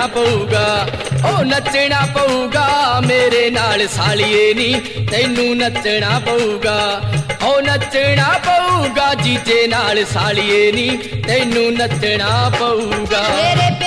पऊगा ओ नचना पऊगा मेरे नाल सालिए नी तैनू नचना पऊगा ओ नचना पऊगा जीजे नाल सालिए नी तैनू नचना पऊगा।